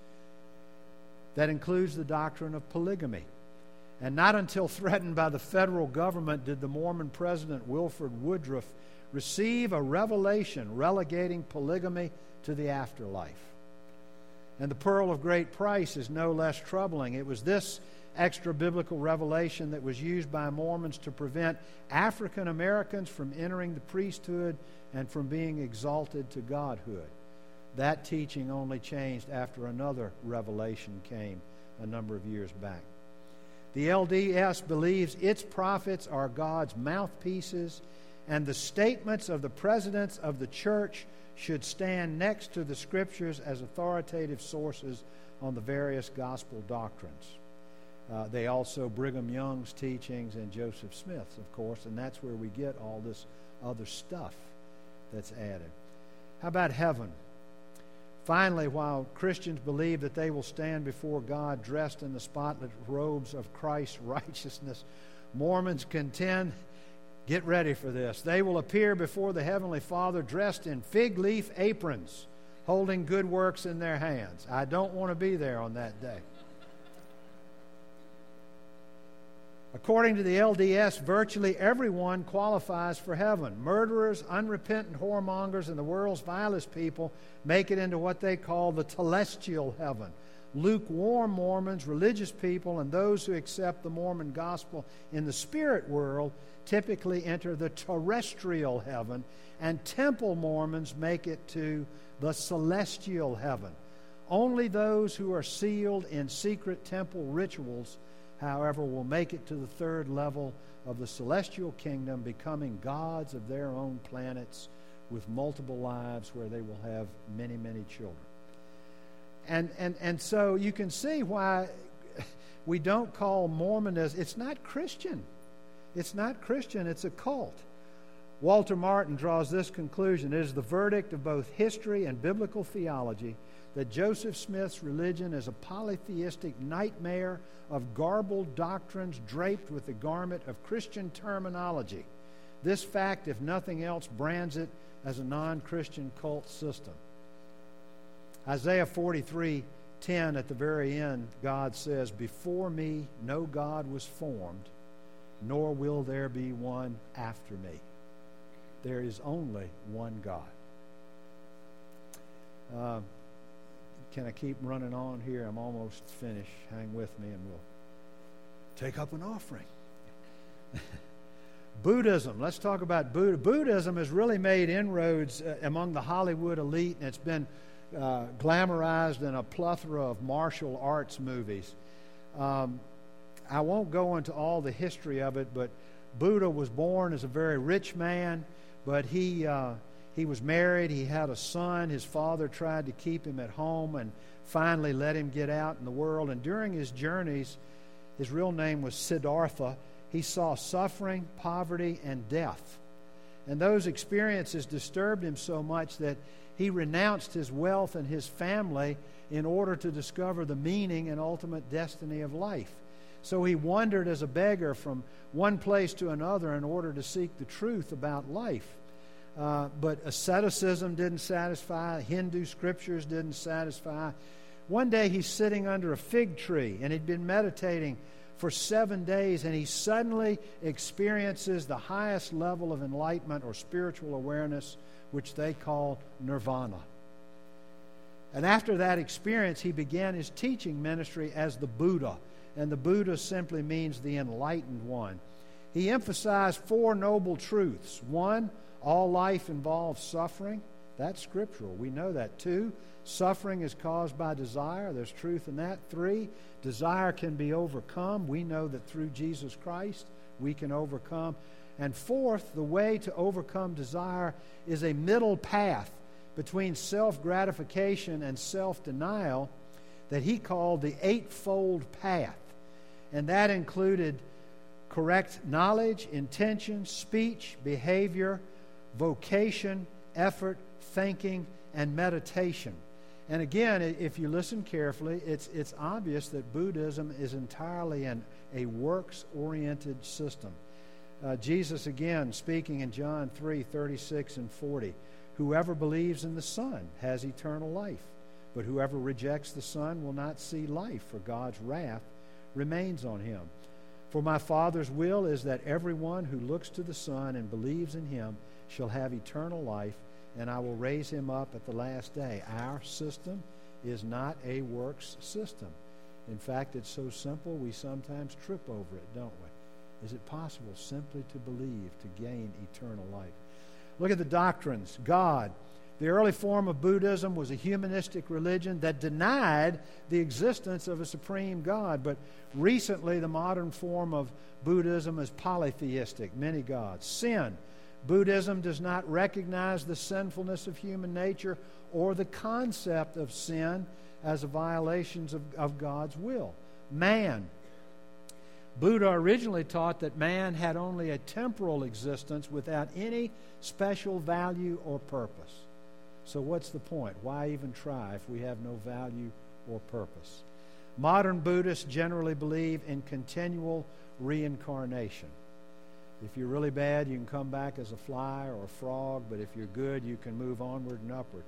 that includes the doctrine of polygamy. And not until threatened by the federal government did the Mormon president Wilford Woodruff receive a revelation relegating polygamy to the afterlife. And the Pearl of Great Price is no less troubling. It was this extra-biblical revelation that was used by Mormons to prevent African Americans from entering the priesthood and from being exalted to godhood. That teaching only changed after another revelation came a number of years back. The L D S believes its prophets are God's mouthpieces, and the statements of the presidents of the church should stand next to the Scriptures as authoritative sources on the various gospel doctrines. Uh, they also, Brigham Young's teachings and Joseph Smith's, of course, and that's where we get all this other stuff that's added. How about heaven? Finally, while Christians believe that they will stand before God dressed in the spotless robes of Christ's righteousness, Mormons contend, get ready for this, they will appear before the Heavenly Father dressed in fig leaf aprons, holding good works in their hands. I don't want to be there on that day. According to the L D S, virtually everyone qualifies for heaven. Murderers, unrepentant whoremongers, and the world's vilest people make it into what they call the telestial heaven. Lukewarm Mormons, religious people, and those who accept the Mormon gospel in the spirit world typically enter the terrestrial heaven, and temple Mormons make it to the celestial heaven. Only those who are sealed in secret temple rituals, however, will make it to the third level of the celestial kingdom, becoming gods of their own planets with multiple lives where they will have many, many children. And, and, and so you can see why we don't call Mormonism, it's not Christian. It's not Christian, it's a cult. Walter Martin draws this conclusion: it is the verdict of both history and biblical theology that Joseph Smith's religion is a polytheistic nightmare of garbled doctrines draped with the garment of Christian terminology. This fact, if nothing else, brands it as a non-Christian cult system. Isaiah forty-three ten, at the very end, God says, "Before me no God was formed, nor will there be one after me. There is only one God. Uh, can I keep running on here? I'm almost finished. Hang with me and we'll take up an offering. Buddhism. Let's talk about Buddha. Buddhism has really made inroads uh, among the Hollywood elite, and it's been uh, glamorized in a plethora of martial arts movies. Um, I won't go into all the history of it, but Buddha was born as a very rich man, but he uh, he was married. He had a son. His father tried to keep him at home and finally let him get out in the world. And during his journeys, his real name was Siddhartha, he saw suffering, poverty, and death. And those experiences disturbed him so much that he renounced his wealth and his family in order to discover the meaning and ultimate destiny of life. So he wandered as a beggar from one place to another in order to seek the truth about life. Uh, but asceticism didn't satisfy. Hindu scriptures didn't satisfy. One day he's sitting under a fig tree, and he'd been meditating for seven days, and he suddenly experiences the highest level of enlightenment or spiritual awareness, which they call nirvana. And after that experience, he began his teaching ministry as the Buddha. And the Buddha simply means the enlightened one. He emphasized four noble truths. One, all life involves suffering. That's scriptural. We know that. Two, suffering is caused by desire. There's truth in that. Three, desire can be overcome. We know that through Jesus Christ we can overcome. And fourth, the way to overcome desire is a middle path between self-gratification and self-denial that he called the Eightfold Path. And that included correct knowledge, intention, speech, behavior, vocation, effort, thinking, and meditation. And again, if you listen carefully, it's it's obvious that Buddhism is entirely an, a works-oriented system. Uh, Jesus, again, speaking in John three, thirty-six and forty, whoever believes in the Son has eternal life, but whoever rejects the Son will not see life, for God's wrath remains on him. For my Father's will is that everyone who looks to the Son and believes in him shall have eternal life, and I will raise him up at the last day. Our system is not a works system. In fact, it's so simple we sometimes trip over it, don't we? Is it possible simply to believe to gain eternal life? Look at the doctrines. God. The early form of Buddhism was a humanistic religion that denied the existence of a supreme God. But recently, the modern form of Buddhism is polytheistic, many gods. Sin. Buddhism does not recognize the sinfulness of human nature or the concept of sin as a violation of, of God's will. Man. Buddha originally taught that man had only a temporal existence without any special value or purpose. So what's the point? Why even try if we have no value or purpose? Modern Buddhists generally believe in continual reincarnation. If you're really bad, you can come back as a fly or a frog, but if you're good, you can move onward and upward.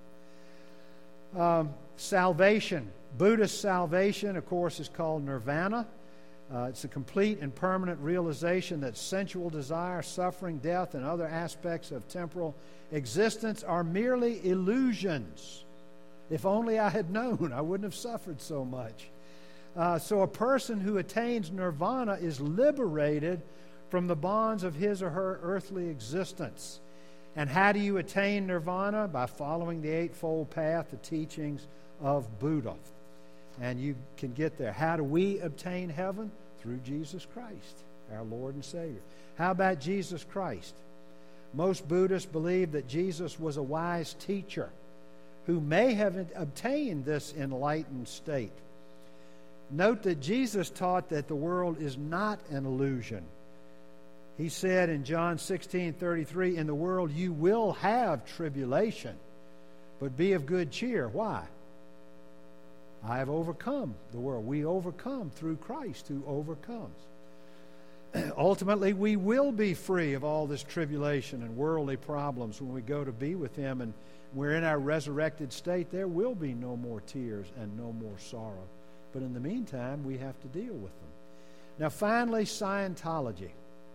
Um, salvation. Buddhist salvation, of course, is called nirvana. Uh, it's a complete and permanent realization that sensual desire, suffering, death, and other aspects of temporal existence are merely illusions. If only I had known, I wouldn't have suffered so much. Uh, so a person who attains nirvana is liberated from the bonds of his or her earthly existence. And how do you attain nirvana? By following the Eightfold Path, the teachings of Buddha. And you can get there. How do we obtain heaven? Through Jesus Christ, our Lord and Savior. How about Jesus Christ? Most Buddhists believe that Jesus was a wise teacher who may have obtained this enlightened state. Note that Jesus taught that the world is not an illusion. He said in John sixteen thirty-three, in the world you will have tribulation, but be of good cheer. Why? I have overcome the world. We overcome through Christ who overcomes. Ultimately, we will be free of all this tribulation and worldly problems when we go to be with Him, and we're in our resurrected state. There will be no more tears and no more sorrow. But in the meantime, we have to deal with them. Now, finally, Scientology.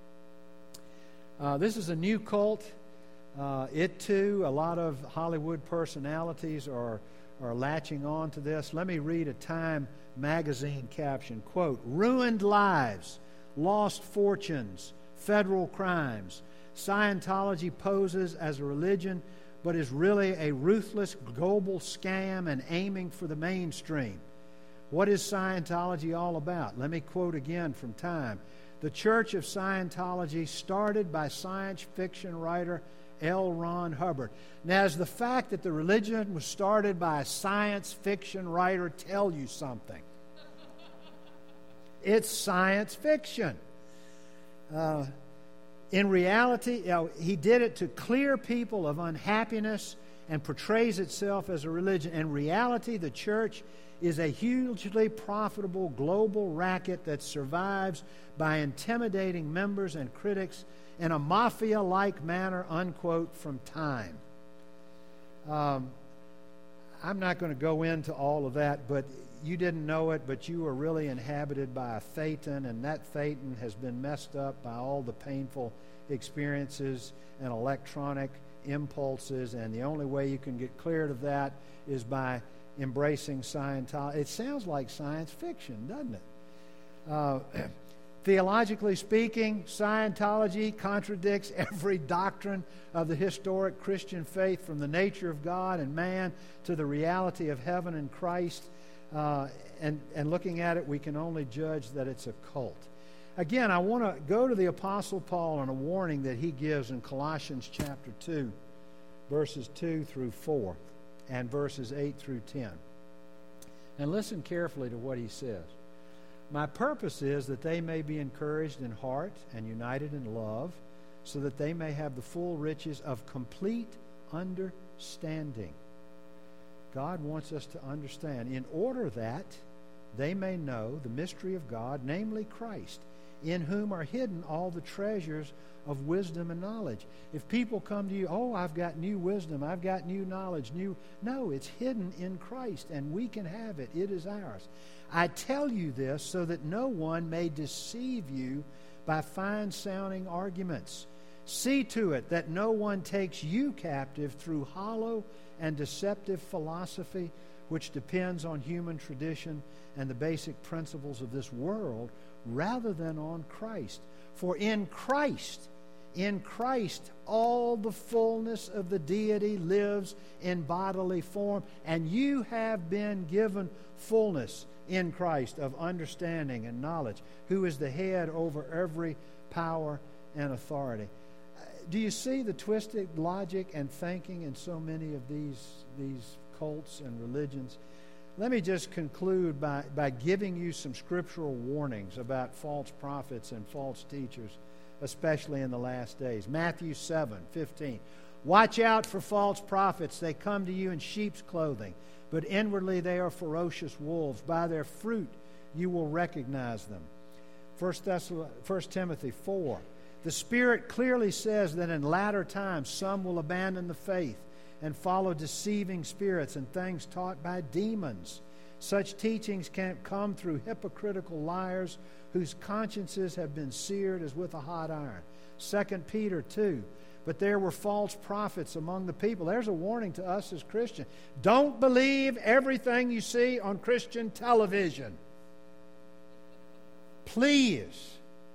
Uh, this is a new cult. Uh, it too, a lot of Hollywood personalities are are latching on to this. Let me read a Time magazine caption, quote, "Ruined lives, lost fortunes, federal crimes. Scientology poses as a religion, but is really a ruthless global scam and aiming for the mainstream. What is Scientology all about?" Let me quote again from Time. "The Church of Scientology, started by science fiction writer L. Ron Hubbard." Now, does the fact that the religion was started by a science fiction writer tell you something? It's science fiction. Uh, in reality, you know, he did it to clear people of unhappiness and portrays itself as a religion. In reality, the church is a hugely profitable global racket that survives by intimidating members and critics in a mafia-like manner, unquote, from Time. Um, I'm not going to go into all of that, but you didn't know it, but you are really inhabited by a Thetan, and that Thetan has been messed up by all the painful experiences and electronic impulses, and the only way you can get cleared of that is by embracing Scientology. It sounds like science fiction, doesn't it? Uh, Theologically speaking, Scientology contradicts every doctrine of the historic Christian faith, from the nature of God and man to the reality of heaven and Christ. Uh, and, and looking at it, we can only judge that it's a cult. Again, I want to go to the Apostle Paul and a warning that he gives in Colossians chapter two, verses two through four, and verses eight through ten. And listen carefully to what he says. "My purpose is that they may be encouraged in heart and united in love, so that they may have the full riches of complete understanding." God wants us to understand, in order that they may know the mystery of God, namely Christ, in whom are hidden all the treasures of wisdom and knowledge. If people come to you, "Oh, I've got new wisdom, I've got new knowledge, new..." No, it's hidden in Christ, and we can have it. It is ours. "I tell you this so that no one may deceive you by fine-sounding arguments. See to it that no one takes you captive through hollow and deceptive philosophy, which depends on human tradition and the basic principles of this world, rather than on Christ. For in Christ, in Christ, all the fullness of the deity lives in bodily form, and you have been given fullness in Christ of understanding and knowledge, who is the head over every power and authority." Do you see the twisted logic and thinking in so many of these, these cults and religions? Let me just conclude by, by giving you some scriptural warnings about false prophets and false teachers, especially in the last days. Matthew seven fifteen. "Watch out for false prophets. They come to you in sheep's clothing, but inwardly they are ferocious wolves. By their fruit you will recognize them." First Timothy four. "The Spirit clearly says that in latter times some will abandon the faith and follow deceiving spirits and things taught by demons. Such teachings can come through hypocritical liars whose consciences have been seared as with a hot iron." Second Peter two. "But there were false prophets among the people." There's a warning to us as Christians. Don't believe everything you see on Christian television. Please.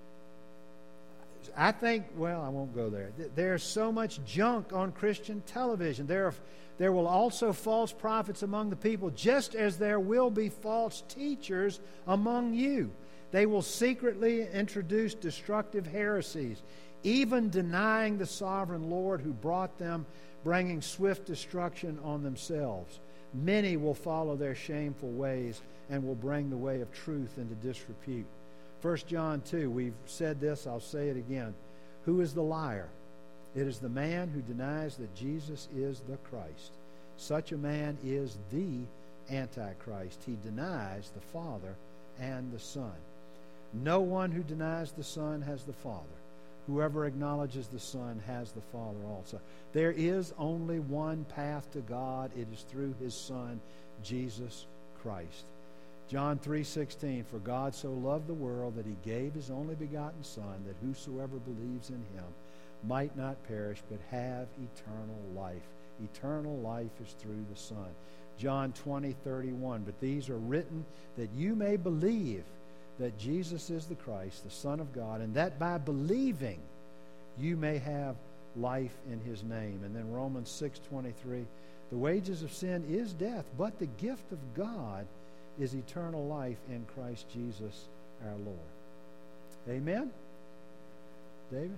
I think, well, I won't go there. There's so much junk on Christian television. There are, there will also false prophets among the people, just as there will be false teachers among you. They will secretly introduce destructive heresies, even denying the sovereign Lord who brought them, bringing swift destruction on themselves. Many will follow their shameful ways and will bring the way of truth into disrepute. First John two, we've said this, I'll say it again. Who is the liar? It is the man who denies that Jesus is the Christ. Such a man is the Antichrist. He denies the Father and the Son. No one who denies the Son has the Father. Whoever acknowledges the Son has the Father also. There is only one path to God. It is through His Son, Jesus Christ. John three sixteen, "For God so loved the world that He gave His only begotten Son, that whosoever believes in Him might not perish, but have eternal life. Eternal life is through the Son. John twenty, thirty-one, but these are written that you may believe that Jesus is the Christ, the Son of God, and that by believing you may have life in his name. And then Romans six, twenty-three, the wages of sin is death, but the gift of God is eternal life in Christ Jesus our Lord. Amen? David?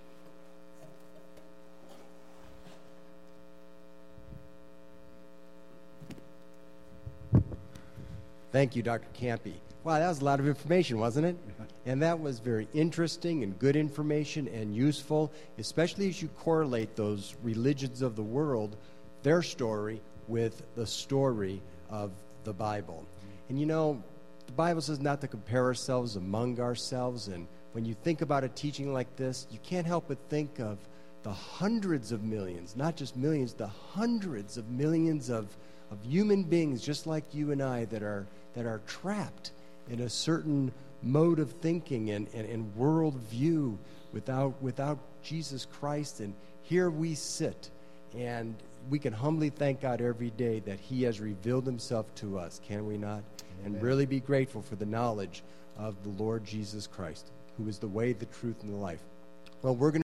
Thank you, Doctor Campy. Wow, that was a lot of information, wasn't it? And that was very interesting and good information and useful, especially as you correlate those religions of the world, their story, with the story of the Bible. And you know, the Bible says not to compare ourselves among ourselves, and when you think about a teaching like this, you can't help but think of the hundreds of millions, not just millions, the hundreds of millions of, of human beings just like you and I that are that are trapped in a certain mode of thinking and, and, and world view without without Jesus Christ. And here we sit, and we can humbly thank God every day that he has revealed himself to us, can we not? Amen. And really be grateful for the knowledge of the Lord Jesus Christ, who is the way, the truth, and the life. Well, we're going to